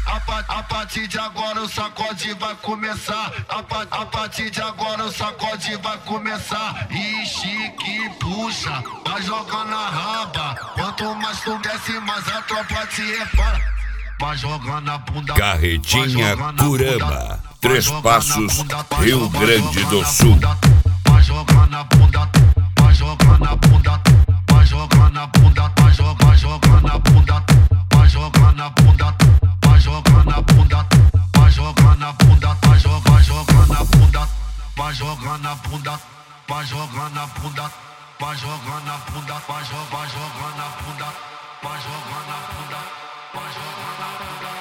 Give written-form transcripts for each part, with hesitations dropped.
A partir de agora o sacode vai começar. A partir de agora o sacode vai começar. Ixi, que puxa, vai jogar na raba. Quanto mais tu desce, mais a tropa te repara. Vai jogar na bunda. Carretinha Curama, Três Passos, Rio Grande do Sul. Vai jogar na bunda, vai jogar na bunda, vai jogar na bunda, vai jogar na bunda, vai jogar na bunda, vai jogar na bunda, vai jogar na bunda, vai jogar na bunda, vai jogar na bunda, vai jogar na bunda, vai jogar na bunda, vai jogar na bunda, vai jogar na bunda, vai jogar na bunda,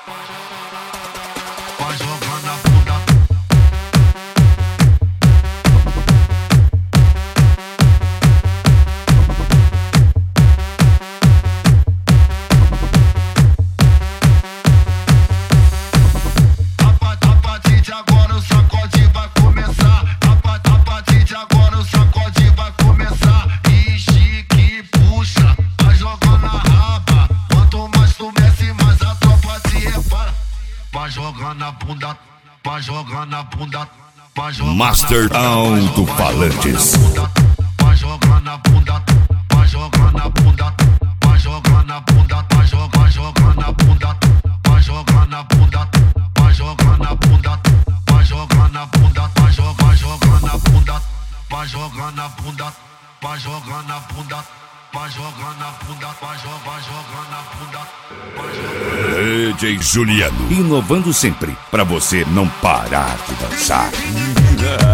vai jogar na bunda. Master Alto-Falantes. Vai jogar na bunda, vai jogar na bunda, vai jogar na bunda, vai jogar na bunda, vai jogar na bunda, vai jogar na bunda, vai jogar na bunda, vai jogar na bunda, vai jogar na bunda, vai jogar na bunda, vai jogar na bunda, vai jogar na bunda. DJ Juliano, inovando sempre, pra você não parar de dançar.